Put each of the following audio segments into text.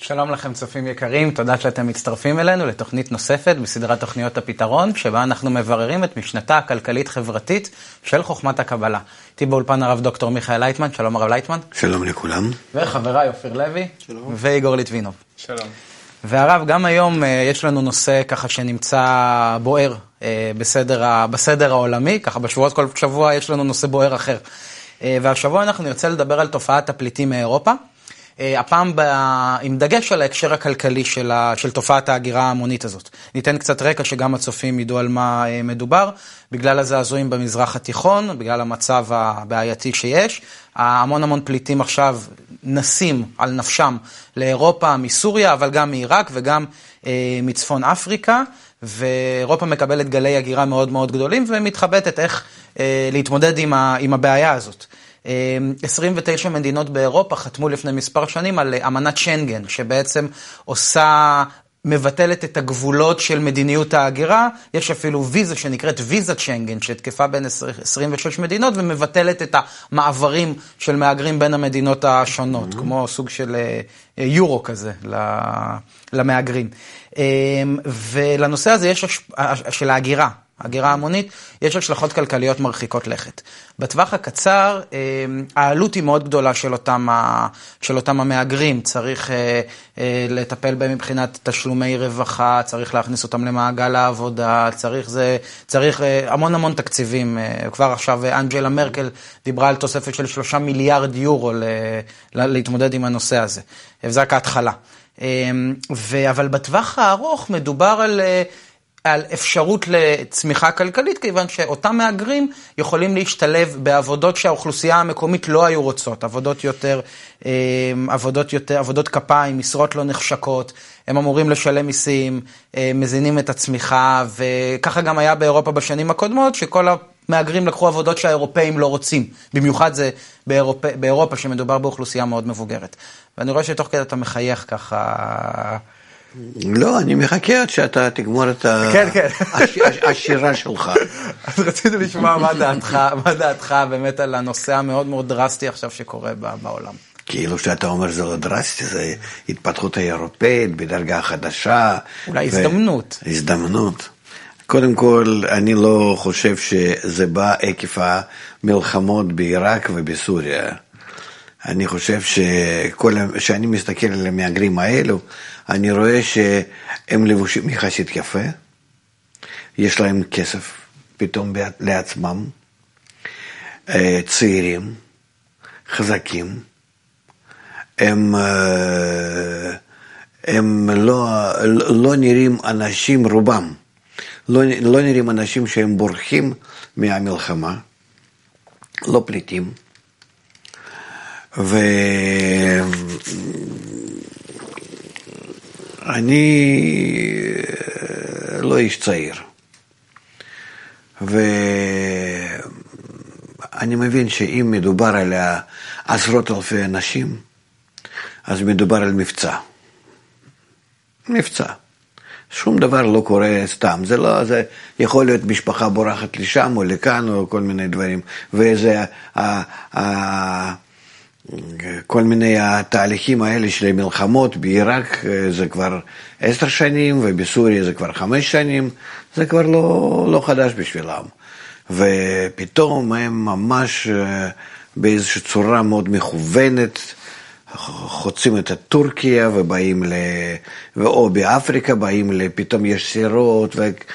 שלום לכם צופים יקרים, תודה שאתם מצטרפים אלינו לתוכנית נוספת בסדרת תוכניות הפתרון, שבה אנחנו מבררים את משנתה הכלכלית-חברתית של חוכמת הקבלה. איתי באולפן הרב דוקטור מיכאל לייטמן, שלום הרב לייטמן. שלום לכולם. וחבריי אופיר לוי. שלום. ואיגור ליטבינוב. שלום. והרב, גם היום יש לנו נושא ככה שנמצא בוער בסדר העולמי, ככה בשבועות כל שבוע יש לנו נושא בוער אחר. והשבוע אנחנו נרצה לדבר על תופעת הפליטים מאירופה. הפעם עם דגש על ההקשר הכלכלי של תופעת ההגירה ההמונית הזאת. ניתן קצת רקע שגם הצופים ידעו על מה מדובר. בגלל הזעזועים במזרח התיכון, בגלל המצב הבעייתי שיש, המון פליטים עכשיו נסים על נפשם לאירופה, מסוריה, אבל גם מעיראק וגם מצפון אפריקה, ואירופה מקבלת גלי הגירה מאוד מאוד גדולים, ומתחבטת איך להתמודד עם הבעיה הזאת. 29 מדינות באירופה חתמו לפני מספר שנים על אמנת שנגן, שבעצם מבטלת את הגבולות של מדיניות ההגירה. יש אפילו ויזה שנקראת ויזת שנגן, שתקפה בין 26 מדינות, ומבטלת את המעברים של מהגרים בין המדינות השונות, כמו סוג של יורו כזה למהגרים. ולנושא הזה של ההגירה, הגירה המונית, יש השלכות כלכליות מרחיקות לכת. בטווח הקצר, העלות היא מאוד גדולה של אותם המהגרים. צריך לטפל בהם מבחינת תשלומי רווחה, צריך להכניס אותם למעגל העבודה, צריך המון תקציבים. כבר עכשיו אנג'לה מרקל דיברה על תוספת של 3 מיליארד יורו להתמודד עם הנושא הזה. וזה רק ההתחלה. אבל בטווח הארוך מדובר על אפשרות לצמיחה כלכלית, כיוון שאותם מהגרים יכולים להשתלב בעבודות שהאוכלוסייה המקומית לא היו רוצות, עבודות כפיים, משרות לא נחשקות, הם אמורים לשלם מיסים, מזינים את הצמיחה, וככה גם היה באירופה בשנים הקודמות, שכל המהגרים לקחו עבודות שהאירופאים לא רוצים, במיוחד זה באירופה שמדובר באוכלוסייה מאוד מבוגרת. ואני רואה שתוך כדי אתה מחייך ככה. לא, אני מחכה עד שאתה תגמור את השירה שלך. אז רציתי לשמוע מה דעתך באמת על הנושא המאוד מאוד דרסטי עכשיו שקורה בעולם. כאילו שאתה אומר זה לא דרסטי, זה התפתחות האירופאית בדרגה חדשה. אולי הזדמנות. הזדמנות. קודם כל, אני לא חושב שזה בא עקב המלחמות בעיראק ובסוריה. אני חושב שאני מסתכל על המהגרים האלו, אני רואה שהם לבושים יחסית יפה, יש להם כסף פתאום לעצמם, צעירים, חזקים, הם לא נראים אנשים, רובם, לא נראים אנשים שהם בורחים מהמלחמה, לא פליטים, ואני לא איש צעיר, ואני מבין שאם מדובר על עשרות אלפי אנשים, אז מדובר על מבצע. שום דבר לא קורה סתם, זה יכול להיות משפחה בורחת לשם או לכאן או כל מיני דברים, וזה כל מיני התהליכים האלה של המלחמות בעיראק זה כבר 10 שנים, ובסוריה זה כבר 5 שנים, זה כבר לא חדש בשבילם. ופתאום הם ממש באיזושהי צורה מאוד מכוונת, חוצים את טורקיה ובאים או באפריקה באים פתאום יש סירות,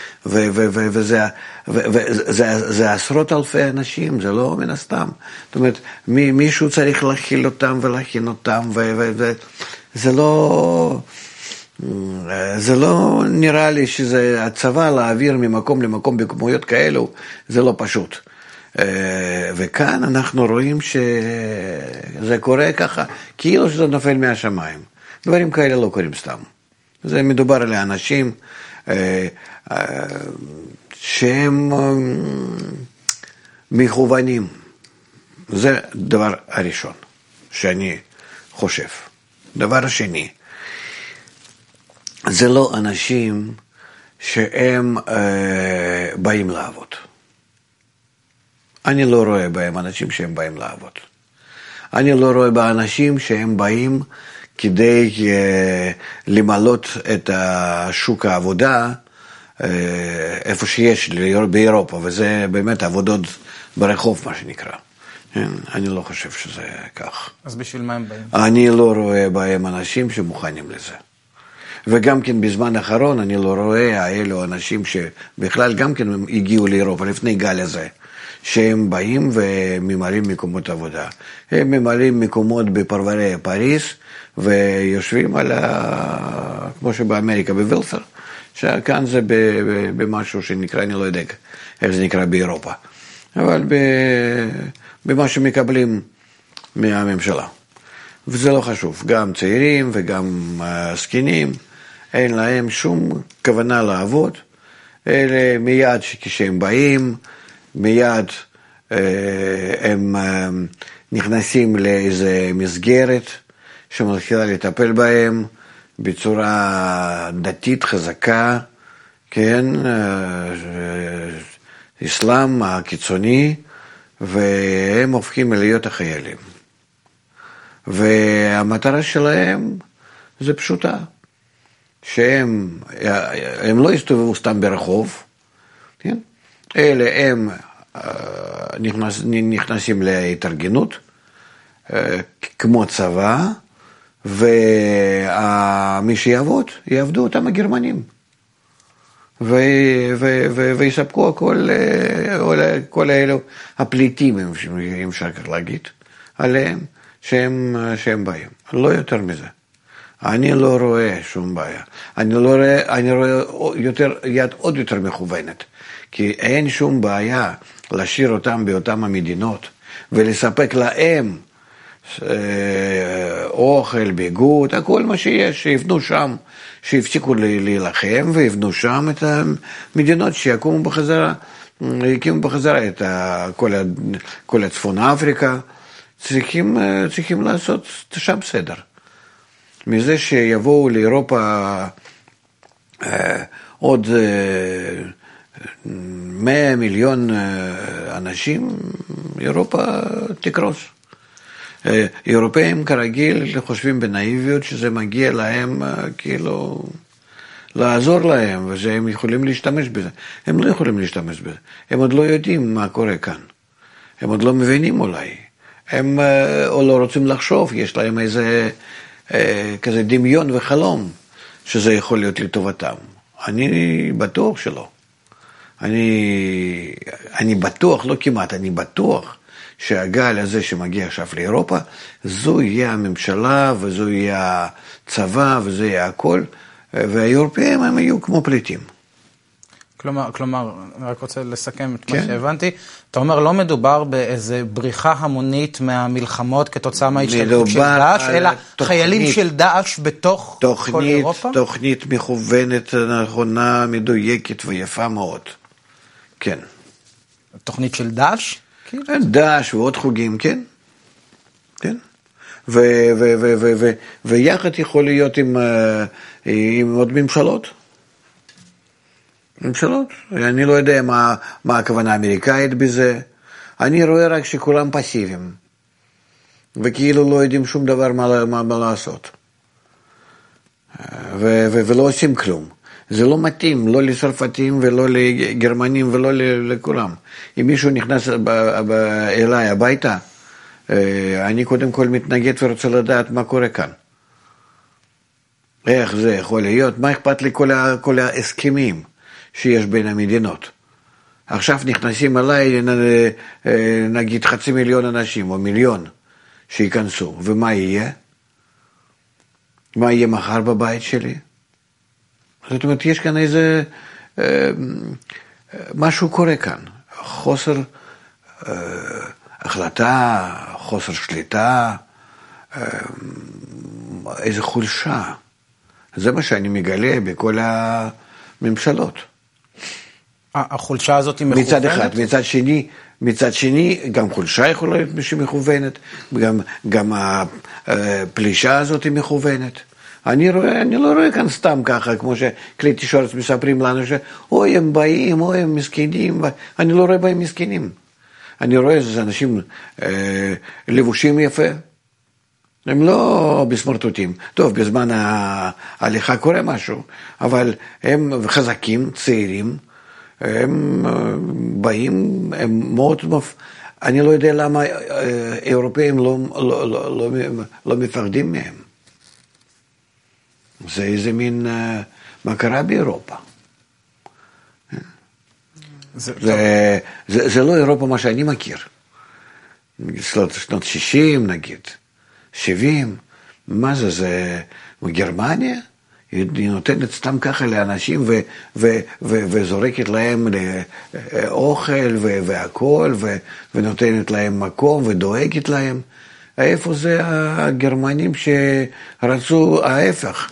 וזה עשרות אלפי אנשים, זה לא מן הסתם. זאת אומרת, מישהו צריך להכיל אותם ולהכין אותם, וזה לא נראה לי שזה הצבא להעביר ממקום למקום בכמויות כאלו, זה לא פשוט. וכאן אנחנו רואים שזה קורה ככה, כאילו שזה נופל מהשמיים. דברים כאלה לא קורים סתם. זה מדובר על אנשים שהם מכוונים. זה דבר הראשון שאני חושב. דבר השני, זה לא אנשים שהם באים לעבוד. אני לא רואה בהם אנשים שהם באים לעבוד. אני לא רואה באנשים שהם באים כדי למלות את השוק העבודה איפה שיש באירופה, וזה באמת עבודות ברחוב, מה שנקרא. אני לא חושב שזה כך. אז בשביל מה הם באים? אני לא רואה בהם אנשים שמוכנים לזה. וגם כן בזמן האחרון אני לא רואה האלו אנשים שבכלל גם כן הגיעו לאירופה לפני גל הזה, שהם באים וממלאים מקומות עבודה. הם ממלאים מקומות בפרברי פריז, ויושבים על כמו שבאמריקה בווילסר, שכאן זה במשהו שנקרא, אני לא יודע איך זה נקרא באירופה, אבל במה שמקבלים מהממשלה. וזה לא חשוב, גם צעירים וגם זקנים, אין להם שום כוונה לעבוד, אלה מיד כשהם באים, מיד הם נכנסים לאיזה מסגרת שמתחילה לטפל בהם בצורה דתית חזקה, כן, אסלאם הקיצוני, והם הופכים להיות החיילים. והמטרה שלהם זה פשוטה, שהם לא יסתובבו סתם ברחוב, כן? אלה הם נכנסים להתארגנות, כמו צבא, ומי שיעבוד, יעבדו אותם הגרמנים. ויספקו כל האלו הפליטים, אם אפשר כך להגיד, עליהם, שהם באים. לא יותר מזה. אני לא רואה שום בעיה. אני רואה יד עוד יותר מכוונת. כי אין שום בעיה להשאיר אותם באותם המדינות, ולספק להם אוכל, ביגוד, הכל מה שיש, שיבנו שם, שיפסיקו להילחם, ויבנו שם את המדינות שיקומו בחזרה, יקימו בחזרה את כל הצפון אפריקה, צריכים לעשות שם סדר. מזה שיבואו לאירופה עוד 100 מיליון אנשים, אירופה תקרוס. אירופאים כרגיל חושבים בנאיביות שזה מגיע להם כאילו לעזור להם, ושהם יכולים להשתמש בזה. הם לא יכולים להשתמש בזה. הם עוד לא יודעים מה קורה כאן. הם עוד לא מבינים אולי. הם או לא רוצים לחשוב, יש להם איזה כזה דמיון וחלום שזה יכול להיות לטובתם. אני בטוח שלא. אני בטוח, לא כמעט, אני בטוח שהגל הזה שמגיע עכשיו לאירופה, זו יהיה הממשלה וזו יהיה הצבא וזה יהיה הכל, והאירופאים הם יהיו כמו פליטים. כלומר, אני רק רוצה לסכם את מה שהבנתי. אתה אומר, לא מדובר באיזה בריחה המונית מהמלחמות כתוצאה מההשתלטות של דאעש, אלא חיילים של דאעש בתוך כל אירופה? תוכנית מכוונת, נכונה, מדויקת ויפה מאוד. כן. תוכנית של דאעש? דאעש ועוד חוגים, כן. כן. ויחד יכול להיות עם עוד ממשלות. ממשלות. אני לא יודע מה הכוונה האמריקאית בזה. אני רואה רק שכולם פסיביים. וכאילו לא יודעים שום דבר מה לעשות. ולא עושים כלום. זה לא מתאים, לא לצרפתים ולא לגרמנים ולא לכולם. אם מישהו נכנס אליי הביתה, אני קודם כל מתנגד ורוצה לדעת מה קורה כאן. איך זה יכול להיות? מה אכפת לי כל ההסכמים שיש בין המדינות? עכשיו נכנסים אליי, נגיד 500,000 אנשים או 1,000,000 שיכנסו, ומה יהיה? מה יהיה מחר בבית שלי? זאת אומרת, יש כאן איזה, משהו קורה כאן, חוסר החלטה, חוסר שליטה, איזה חולשה. זה מה שאני מגלה בכל הממשלות. החולשה הזאת היא מכוונת? מצד אחד, מצד שני, גם חולשה יכולה להיות מכוונת, גם הפלישה הזאת היא מכוונת. אני לא רואה כאן סתם ככה, כמו שכלי תקשורת מספרים לנו, אוי הם באים, אוי הם מסכנים, אני לא רואה בהם מסכנים. אני רואה שזה אנשים לבושים יפה, הם לא בסמרטוטים. טוב, בזמן ההליכה קורה משהו, אבל הם חזקים, צעירים, הם באים, הם מאוד אני לא יודע למה אירופאים לא מפחדים מהם. זה איזה מין, מה קרה באירופה? זה לא אירופה מה שאני מכיר. שנות 60 נגיד, 70, מה זה, זה גרמניה? היא נותנת סתם ככה לאנשים וזורקת להם אוכל והכל ונותנת להם מקום ודואגת להם. איפה זה הגרמנים שרצו ההפך,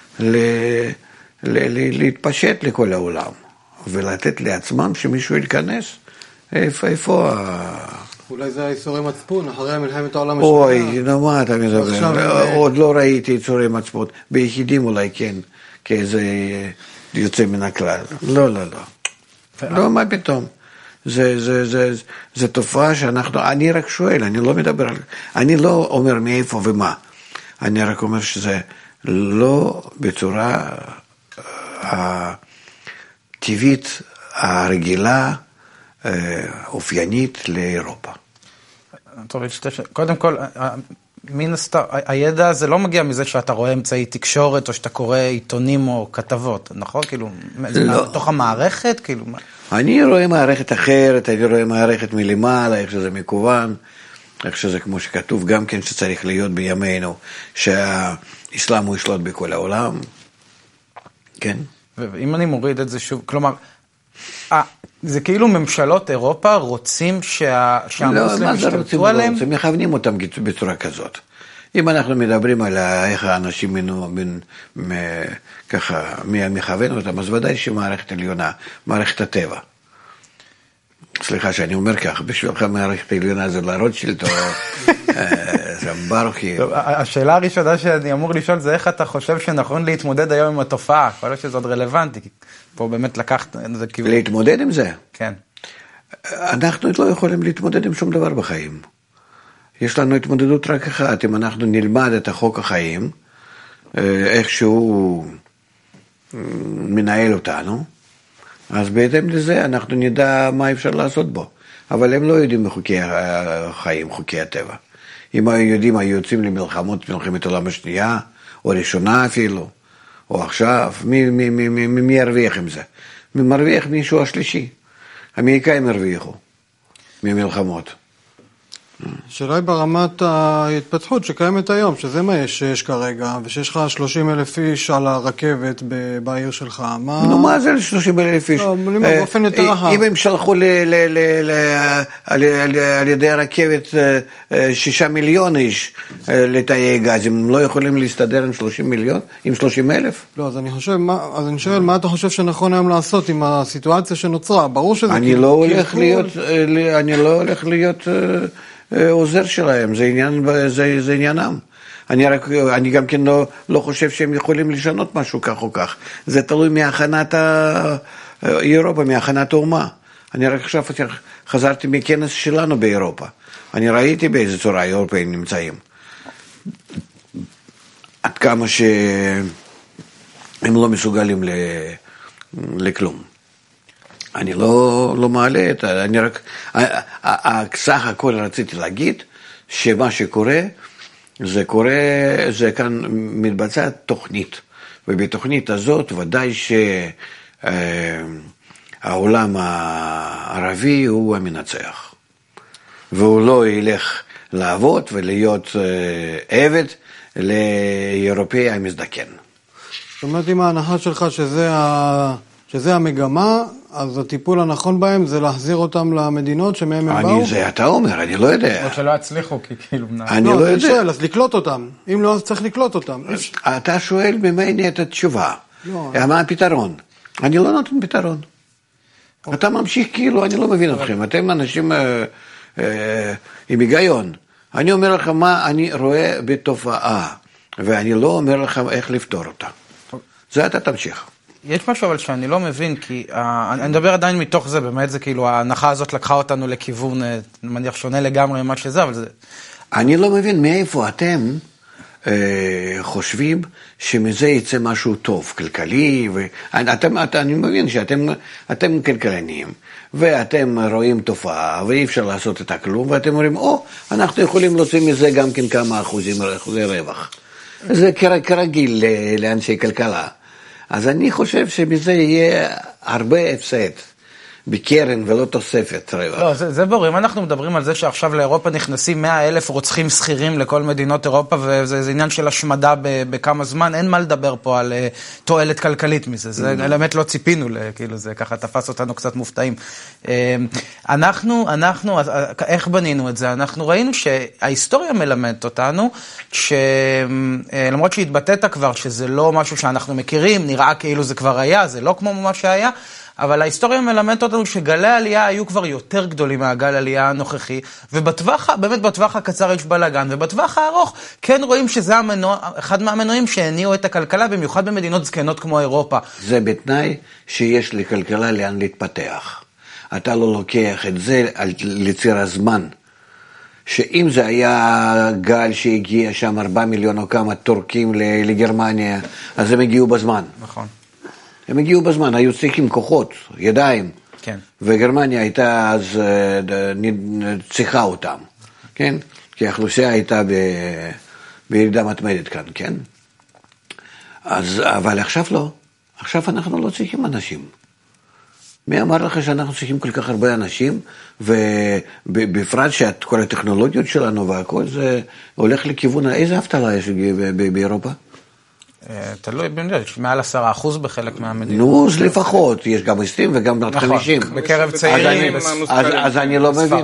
להתפשט לכל העולם ולתת לעצמם שמישהו ייכנס? איפה אולי זה היצורי מצפון, אחרי מלחמת העולם השנייה. אוי, מה אתה מדבר? עוד לא ראיתי יצורי מצפון. ביחידים אולי כן, כאיזה יוצא מן הכלל. לא. לא, מה פתאום? זה תופעה שאנחנו, אני רק שואל, אני לא מדבר, אני לא אומר מאיפה ומה. אני רק אומר שזה לא בצורה הטבעית, הרגילה, אופיינית לאירופה. טוב, קודם כל, מן הסתם, הידע הזה לא מגיע מזה שאתה רואה אמצעי תקשורת, או שאתה קורא עיתונים או כתבות, נכון? כאילו, בתוך המערכת, כאילו... אני רואה מערכת אחרת, אני רואה מערכת מלמעלה, איך שזה מקוון, איך שזה כמו שכתוב, גם כן שצריך להיות בימינו, שהאסלאם הוא ישלוט בכל העולם, כן? ואם אני מוריד את זה שוב, כלומר, זה כאילו ממשלות אירופה רוצים שהמוסלמים ישתלטו עליהם? לא, מכוונים אותם בצורה כזאת. אם אנחנו מדברים על איך האנשים ככה מכוון אותם, אז ודאי שמערכת עליונה, מערכת הטבע. סליחה שאני אומר כך, בשבילך מערכת עליונה זה לרוטשילד או ברוכי. השאלה הראשונה שאני אמור לשאול זה איך אתה חושב שנכון להתמודד היום עם התופעה, יכול להיות שזה עוד רלוונטי, כי פה באמת לקחת... להתמודד עם זה? כן. אנחנו לא יכולים להתמודד עם שום דבר בחיים. יש לנו התמודדות רק אחת, אם אנחנו נלמד את החוק החיים, איך שהוא מנהל אותנו, אז בהתאם לזה אנחנו נדע מה אפשר לעשות בו. אבל הם לא יודעים מחוקי החיים, חוקי הטבע. אם היו יודעים, היו יוצאים למלחמות, מלחמת העולם השנייה, או ראשונה אפילו, או עכשיו, מי ירוויח עם זה? מי מרוויח מישהו השלישי? האמריקאים הרוויחו ממלחמות. השאלה היא ברמת ההתפתחות שקיימת היום, שזה מה יש כרגע, ושיש לך 30,000 איש על הרכבת בעיר שלך. נו, מה זה 30,000 איש? לא, באופן יותר רחב. אם הם שלחו על ידי הרכבת 6 מיליון איש לתאי גז, הם לא יכולים להסתדר עם 30 מיליון? עם 30,000? לא, אז אני שואל, מה אתה חושב שנכון היום לעשות עם הסיטואציה שנוצרה? ברור שזה... אני לא הולך להיות עוזר שלהם, זה עניינם. אני גם כן לא חושב שהם יכולים לשנות משהו כך או כך. זה תלוי מהכנת אירופה, מהכנת האומה. אני רק עכשיו חזרתי מכנס שלנו באירופה. אני ראיתי באיזה צורה האירופאים נמצאים. עד כמה שהם לא מסוגלים לכלום. אני לא מעלה את זה, אני רק, סך הכל רציתי להגיד שמה שקורה, זה כאן מתבצעת תוכנית, ובתוכנית הזאת ודאי שהעולם הערבי הוא המנצח, והוא לא ילך לעבוד ולהיות עבד לאירופאי המזדקן. זאת אומרת, אם ההנחה שלך שזה המגמה, אז הטיפול הנכון בהם זה להחזיר אותם למדינות שמהם הם באו? זה אתה אומר, אני לא יודע. או שלא הצליחו, כי כאילו... אני לא יודע. אני שואל, אז לקלוט אותם. אם לא, אז צריך לקלוט אותם. אתה שואל ממני את התשובה. מה הפתרון? אני לא נותן פתרון. אתה ממשיך כאילו, אני לא מבין אתכם. אתם אנשים עם היגיון. אני אומר לך מה אני רואה בתופעה, ואני לא אומר לך איך לפתור אותה. זה אתה תמשיך. יש משהו אבל שאני לא מבין, כי אני מדבר עדיין מתוך זה, באמת זה כאילו, ההנחה הזאת לקחה אותנו לכיוון, מניח שונה לגמרי ממה שזה, אבל זה... אני לא מבין מאיפה אתם חושבים שמזה יצא משהו טוב, כלכלי, אני מבין שאתם כלכלנים, ואתם רואים תופעה, ואי אפשר לעשות את הכלום, ואתם אומרים, אנחנו יכולים להוציא מזה גם כן כמה אחוזי רווח. זה כרגיל לאנשי כלכלה. אז אני חושב שמזה יהיה הרבה הפסד. בקרן ולא תוספת רווח. לא, זה ברור. אם אנחנו מדברים על זה שעכשיו לאירופה נכנסים 100,000 רוצחים שכירים לכל מדינות אירופה, וזה עניין של השמדה בכמה זמן, אין מה לדבר פה על תועלת כלכלית מזה. זה באמת לא ציפינו, כאילו זה ככה תפס אותנו קצת מופתעים. אנחנו, איך בנינו את זה? אנחנו ראינו שההיסטוריה מלמדת אותנו, שלמרות שהתבטאת כבר, שזה לא משהו שאנחנו מכירים, נראה כאילו זה כבר היה, זה לא כמו מה שהיה, אבל ההיסטוריה מלמדת אותנו שגלי העלייה היו כבר יותר גדולים מהגל העלייה הנוכחי, באמת בטווח הקצר יש בלגן, ובטווח הארוך כן רואים שזה אחד מהמנועים שהניעו את הכלכלה, במיוחד במדינות זקנות כמו אירופה. זה בתנאי שיש לכלכלה לאן להתפתח. אתה לא לוקח את זה לציר הזמן. שאם זה היה גל שהגיע שם 4 מיליון או כמה טורקים לגרמניה, אז הם הגיעו בזמן. נכון. הם הגיעו בזמן, היו צריכים כוחות, ידיים. כן. וגרמניה הייתה אז צריכה אותם, כן? כי האוכלוסייה הייתה בירידה מתמדת כאן, כן? אבל עכשיו לא. עכשיו אנחנו לא צריכים אנשים. מי אמר לך שאנחנו צריכים כל כך הרבה אנשים, ובפרט שכל הטכנולוגיות שלנו והכל זה הולך לכיוון, איזה אבטלה יש באירופה? תלוי, יש מעל 10% בחלק מהמדינות. נו, אז לפחות, יש גם 20 וגם 50. בקרב צעירים. אז אני לא מבין.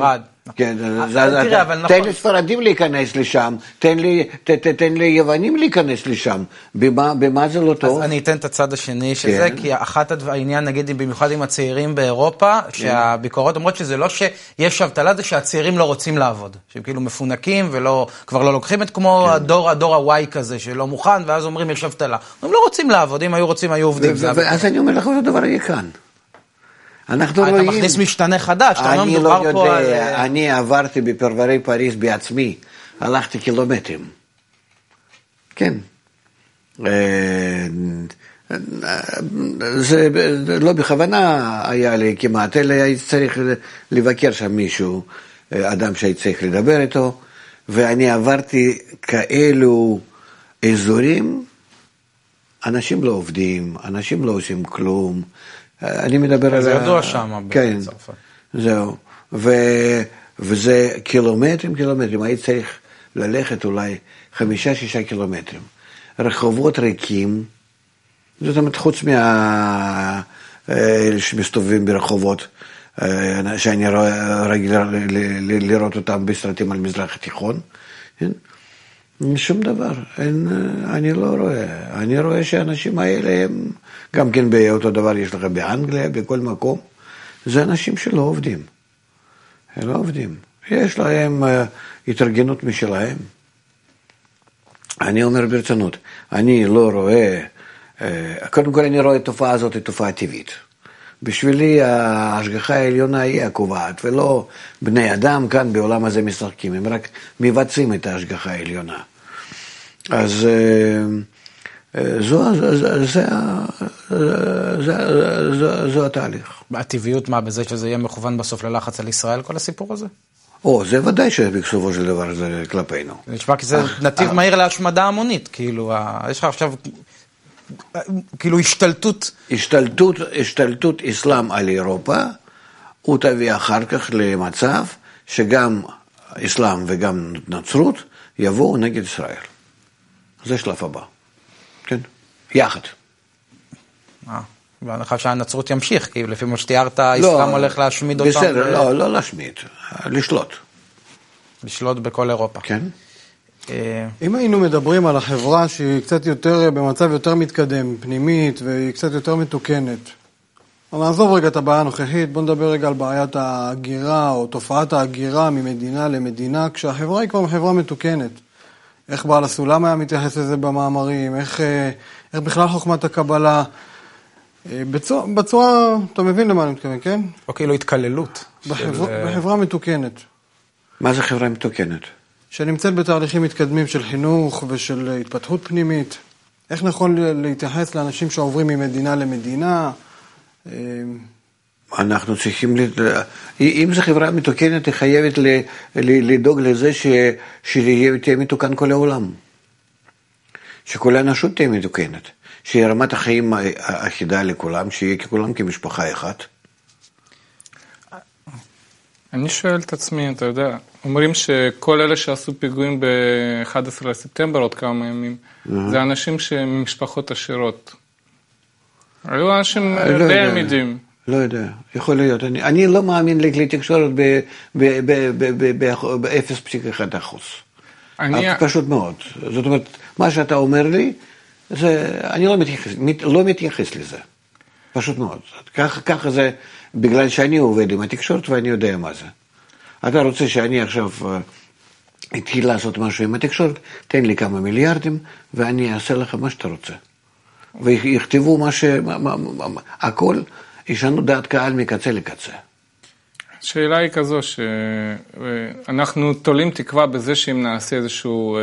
תן לספרדים להיכנס לשם, תן לי יוונים להיכנס לשם. במה זה לא טוב? אז אני אתן את הצד השני של זה, כי אחת העניין, נגיד, במיוחד עם הצעירים באירופה, שהביקורות אומרות שזה לא שיש אבטלה, זה שהצעירים לא רוצים לעבוד. שהם כאילו מפונקים וכבר לא לוקחים את כמו הדור ה-Y כזה, שלא מוכן, ואז אומרים יש אבטלה. הם לא רוצים לעבוד, אם היו רוצים, היו עובדים. אז אני אומר לך, זה דבר יהיה כאן. אתה מכניס משתנה חדש, אתה לא מדובר פה על... אני עברתי בפרברי פריז בעצמי, הלכתי קילומטרים. כן. זה לא בכוונה היה לי כמעט, אלא הייתי צריך לבקר שם מישהו, אדם שהייתי צריך לדבר איתו, ואני עברתי כאלו אזורים, אנשים לא עובדים, אנשים לא עושים כלום, אני מדבר על... זה ידוע שם בצרפת. כן, זהו. וזה קילומטרים, הייתי צריך ללכת אולי 5-6 קילומטרים. רחובות ריקים, זאת אומרת, חוץ שמסתובבים ברחובות, שאני רגיל לראות אותם בסרטים על מזרח התיכון, שום דבר, אני לא רואה. אני רואה שהאנשים האלה הם, גם כן באותו דבר יש לך באנגליה, בכל מקום, זה אנשים שלא עובדים. הם לא עובדים. יש להם התארגנות משלהם. אני אומר ברצינות, אני לא רואה, קודם כל אני רואה את התופעה הזאת, את תופעה טבעית. בשבילי ההשגחה העליונה היא הקובעת, ולא בני אדם כאן בעולם הזה משחקים, הם רק מבצעים את ההשגחה העליונה. אז זו התהליך. הטבעיות מה, בזה שזה יהיה מכוון בסוף ללחץ על ישראל, כל הסיפור הזה? זה ודאי שבסופו של דבר זה כלפינו. נשמע כי זה נתיב מהיר להשמדה המונית, כאילו, יש לך עכשיו... כאילו השתלטות אסלאם על אירופה, הוא תביא אחר כך למצב שגם אסלאם וגם נצרות יבואו נגד ישראל. זה שלב הבא. כן? יחד. ואני חושב שהנצרות ימשיך, כי לפי מה שתיארת, האסלאם הולך להשמיד אותם. בסדר, לא להשמיד, לשלוט. לשלוט בכל אירופה. כן. אם היינו מדברים על החברה שהיא קצת יותר, במצב יותר מתקדם, פנימית, והיא קצת יותר מתוקנת, נעזוב רגע את הבעיה הנוכחית, בוא נדבר רגע על בעיית ההגירה, או תופעת ההגירה ממדינה למדינה, כשהחברה היא כבר חברה מתוקנת. איך בעל הסולם היה מתייחס לזה במאמרים, איך בכלל חוכמת הקבלה, בצורה, אתה מבין למה אני מתכוון, כן? או כאילו התקללות. בחברה מתוקנת. מה זה חברה מתוקנת? שנמצאת בתהליכים מתקדמים של חינוך ושל התפתחות פנימית. איך נכון להתייחס לאנשים שעוברים ממדינה למדינה? אנחנו צריכים, אם זו חברה מתוקנת, היא חייבת לדאוג לזה שתהיה מתוקן כל העולם. שכל האנושות תהיה מתוקנת. שיהיה רמת החיים אחידה לכולם, שיהיה כולם כמשפחה אחת. אני שואל את עצמי, אתה יודע, אומרים שכל אלה שעשו פיגועים ב-11 לספטמבר, עוד כמה ימים, זה אנשים ממשפחות עשירות. היו אנשים די עמידים. לא יודע, יכול להיות. אני לא מאמין לכלי תקשורת ב-0.1%. פשוט מאוד. זאת אומרת, מה שאתה אומר לי, אני לא מתייחס לזה. פשוט מאוד. ככה זה, בגלל שאני עובד עם התקשורת ואני יודע מה זה. אתה רוצה שאני עכשיו אתחיל לעשות משהו עם התקשורת, תן לי כמה מיליארדים ואני אעשה לך מה שאתה רוצה. ויכתבו הכל, ישנו דעת קהל מקצה לקצה. השאלה היא כזו, שאנחנו תולים תקווה בזה שאם נעשה איזשהו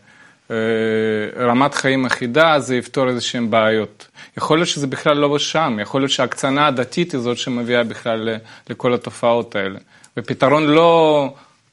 רמת חיים אחידה, זה יפתור איזשהם בעיות. יכול להיות שזה בכלל לא שם, יכול להיות שהקצנה הדתית היא זאת שמביאה בכלל לכל התופעות האלה. ופתרון לא...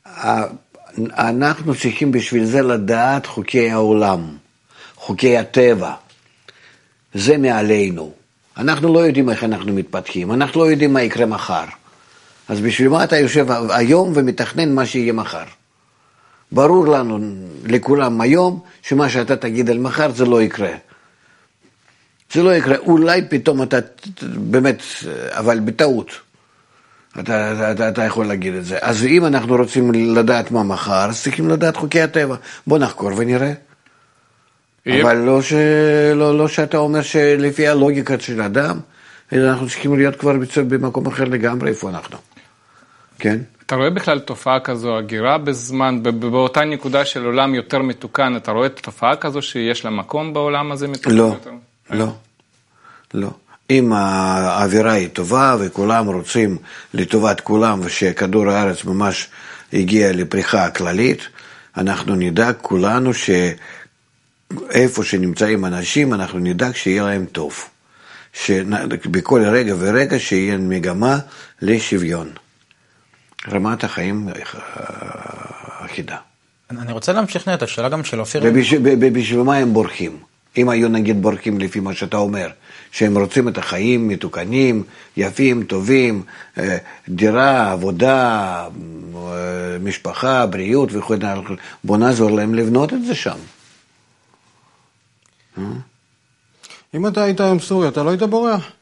אנחנו צריכים בשביל זה לדעת חוקי העולם, חוקי הטבע. זה מעלינו. אנחנו לא יודעים איך אנחנו מתפתחים, אנחנו לא יודעים מה יקרה מחר. אז בשביל מה אתה יושב היום ומתכנן מה שיהיה מחר? ברור לנו, לכולם היום, שמה שאתה תגיד על מחר זה לא יקרה. זה לא יקרה, אולי פתאום אתה, באמת, אבל בטעות, אתה יכול להגיד את זה. אז אם אנחנו רוצים לדעת מה מחר, אז צריכים לדעת חוקי הטבע. בוא נחקור ונראה. אבל לא שאתה אומר שלפי הלוגיקה של האדם, אנחנו צריכים להיות כבר במקום אחר לגמרי, איפה אנחנו. כן? אתה רואה בכלל תופעה כזו, הגירה בזמן, באותה נקודה של עולם יותר מתוקן, אתה רואה תופעה כזו שיש לה מקום בעולם הזה מתוקן יותר? לא. אם האווירה היא טובה וכולם רוצים לטובת כולם ושכדור הארץ ממש הגיע לפריחה הכללית, אנחנו נדאג כולנו שאיפה שנמצאים אנשים, אנחנו נדאג שיהיה להם טוב. שבכל רגע ורגע שיהיה מגמה לשוויון. רמת החיים אחידה. אני רוצה להמשיך את השאלה גם של אופיר. ובשביל מה הם בורחים? אם היו נגיד בורחים לפי מה שאתה אומר, שהם רוצים את החיים מתוקנים, יפים, טובים, דירה, עבודה, משפחה, בריאות וכו', בוא נעזור להם לבנות את זה שם. אם אתה היית היום סוריה, אתה לא היית בורח?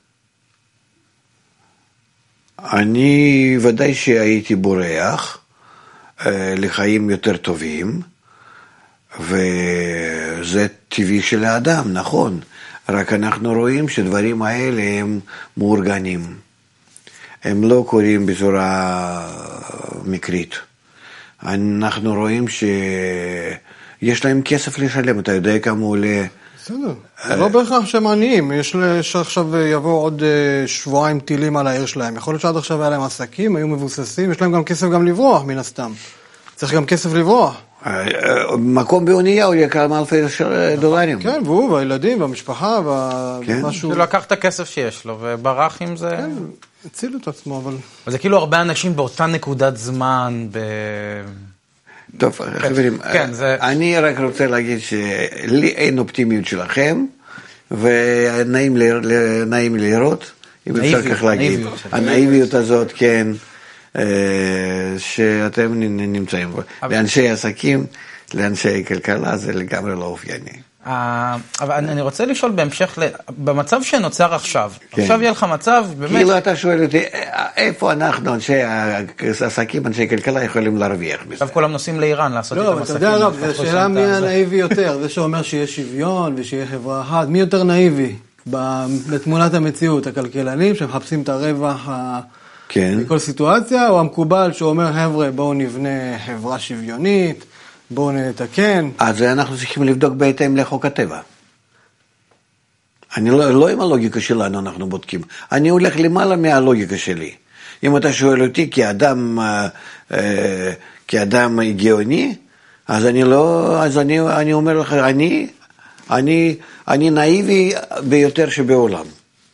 אני ודאי שהייתי בורח לחיים יותר טובים, וזה טבעי של האדם, נכון. רק אנחנו רואים שדברים האלה הם מאורגנים. הם לא קורים בצורה מקרית. אנחנו רואים שיש להם כסף לשלם, אתה יודע כמה עולה... בסדר, זה לא בהכרח שהם עניים, יש שעכשיו יבואו עוד שבועיים טילים על העיר שלהם, יכול להיות שעד עכשיו היה להם עסקים, היו מבוססים, יש להם גם כסף גם לברוח מן הסתם, צריך גם כסף לברוח. מקום באונייה הוא יקר מאלפי דולרים. כן, והוא והילדים והמשפחה ומשהו... הוא לקח את הכסף שיש לו וברח עם זה... כן, הצילו את עצמו, אבל... זה כאילו הרבה אנשים באותה נקודת זמן טוב, חברים, אני רק רוצה להגיד שלי אין אופטימיות שלכם, ונעים לראות, אם אפשר כך להגיד, הנאיביות הזאת, כן, שאתם נמצאים בו. לאנשי עסקים, לאנשי כלכלה, זה לגמרי לא אופייני. אבל אני רוצה לשאול בהמשך, במצב שנוצר עכשיו, עכשיו יהיה לך מצב, באמת... כאילו אתה שואל אותי, איפה אנחנו, אנשי עסקים, אנשי כלכלה, יכולים להרוויח בזה? עכשיו כולם נוסעים לאיראן לעשות את המסכים. אתה יודע רב, זו שאלה מי הנאיבי יותר, זה שאומר שיש שוויון ושיהיה חברה אחת, מי יותר נאיבי בתמונת המציאות, הכלכלנים שמחפשים את הרווח בכל סיטואציה, או המקובל שאומר, חבר'ה, בואו נבנה חברה שוויונית, בואו נתקן. אז אנחנו צריכים לבדוק בהתאם לחוק הטבע. אני לא עם הלוגיקה שלנו אנחנו בודקים. אני הולך למעלה מהלוגיקה שלי. אם אתה שואל אותי כאדם גאוני, אז אני לא, אני אומר לך, אני נאיבי ביותר שבעולם.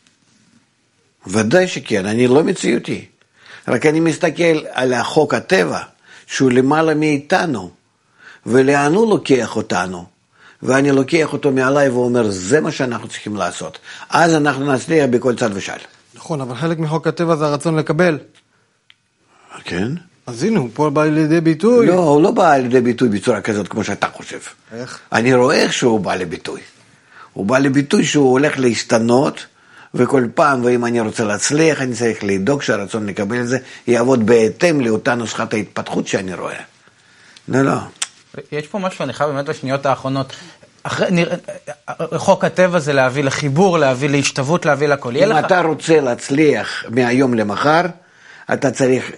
ודאי שכן, אני לא מציאותי. רק אני מסתכל על החוק הטבע, שהוא למעלה מאיתנו, ולאן הוא לוקח אותנו, ואני לוקח אותו מעליי ואומר, זה מה שאנחנו צריכים לעשות. אז אנחנו נצליח בכל צד ושל. נכון, אבל חלק מחוק הטבע זה הרצון לקבל. כן? אז הנה, הוא פה בא לידי ביטוי. לא, הוא לא בא לידי ביטוי בצורה כזאת כמו שאתה חושב. איך? אני רואה איך שהוא בא לביטוי. הוא בא לביטוי שהוא הולך להשתנות, וכל פעם, ואם אני רוצה להצליח, אני צריך לדאוג שהרצון לקבל את זה, יעבוד בהתאם לאותה נוסחת ההתפתחות שאני רואה. לא. יש פה משהו, אני חייב באמת בשניות האחרונות, חוק הטבע זה להביא לחיבור, להביא להשתוות, להביא לכל. אם אתה רוצה להצליח מהיום למחר, אתה צריך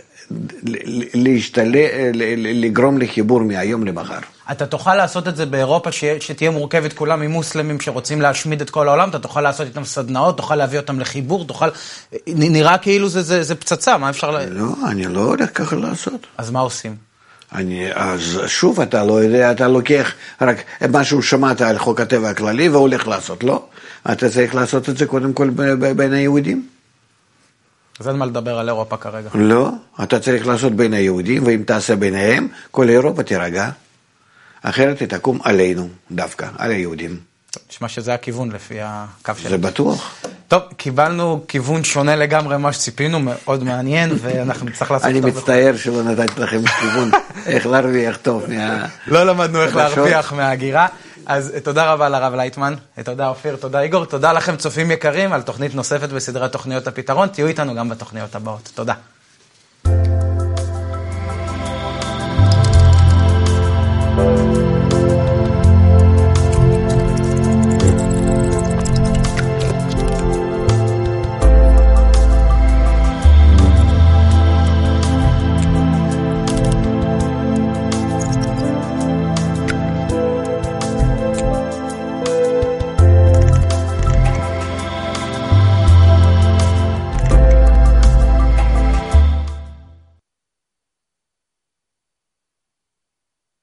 לגרום לחיבור מהיום למחר. אתה תוכל לעשות את זה באירופה, שתהיה מורכבת כולה ממוסלמים שרוצים להשמיד את כל העולם, אתה תוכל לעשות איתם סדנאות, תוכל להביא אותם לחיבור, נראה כאילו זה פצצה, מה אפשר לא, אני לא הולך ככה לעשות. אז מה עושים? אז שוב, אתה לא יודע, אתה לוקח רק משהו שמעת על חוק הטבע הכללי והולך לעשות, לא? אתה צריך לעשות את זה קודם כל בין היהודים. אז אין מה לדבר על אירופה כרגע. לא, אתה צריך לעשות בין היהודים, ואם תעשה ביניהם, כל אירופה תירגע. אחרת היא תקום עלינו, דווקא, על היהודים. נשמע שזה הכיוון לפי הקו שלנו. זה בטוח. טוב, קיבלנו כיוון שונה לגמרי מה שציפינו, מאוד מעניין, ואנחנו נצטרך לעשות... אני מצטער שלא נתתי לכם כיוון איך להרוויח טוב לא למדנו איך להרוויח מההגירה. אז תודה רבה לרב לייטמן, תודה אופיר, תודה איגור, תודה לכם צופים יקרים על תוכנית נוספת בסדרת תוכניות הפתרון, תהיו איתנו גם בתוכניות הבאות. תודה.